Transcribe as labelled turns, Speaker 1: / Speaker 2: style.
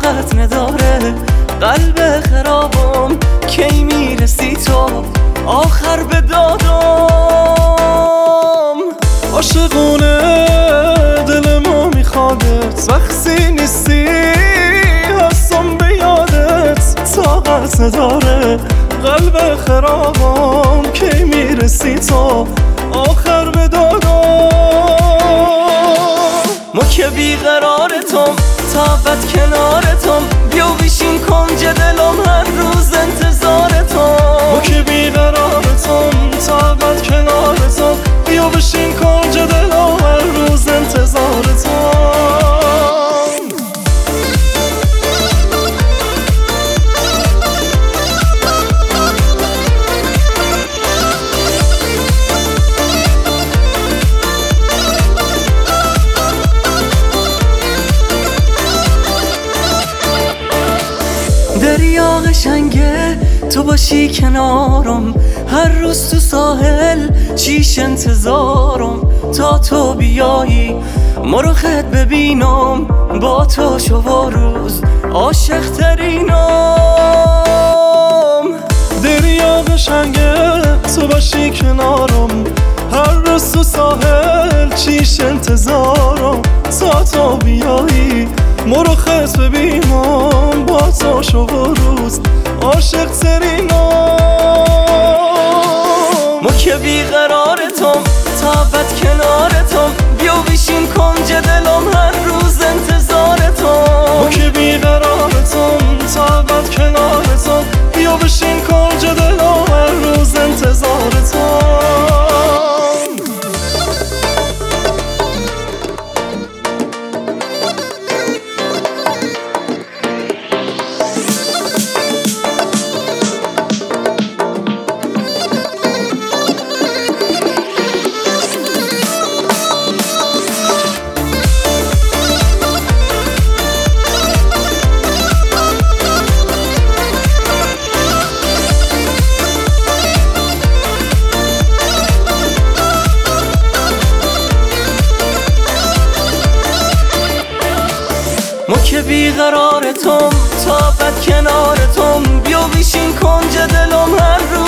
Speaker 1: طاقت نداره قلب خرابم کی میرسی تو آخر به دادم
Speaker 2: عاشقونه دل ما میخوادت وقتی نیستی هستم به یادت طاقت نداره قلب خرابم کی میرسی تو آخر به دادم
Speaker 1: ما که بیقرارتم تابت کنارتم بیا بشین کنج دلم هر روز انتظارتم
Speaker 2: ما که بیقرارتم تابت کنارتم بیا بشین کنج دلم هر روز انتظارتم
Speaker 1: دریا قشنگه تو باشی کنارم هر روز تو ساحل چیش انتظارم تا تو بیایی مرو خط ببینم با تو شو روز عاشق ترینم
Speaker 2: دریا قشنگه تو باشی کنارم هر روز تو ساحل چیش انتظارم تا تو بیایی مرو خط ببینم با تو شو روز عاشق ترینم
Speaker 1: ما که بیقرارتم تابت کنارتم بیا بشین کنج دلم هر روز انتظارتم
Speaker 2: ما که بیقرارتم تابت کنارتم بیا بشین کنج دلم هر روز انتظارتم
Speaker 1: ما که بیقرارتم تابت کنارتم بیا بشین کنج دلم هر روز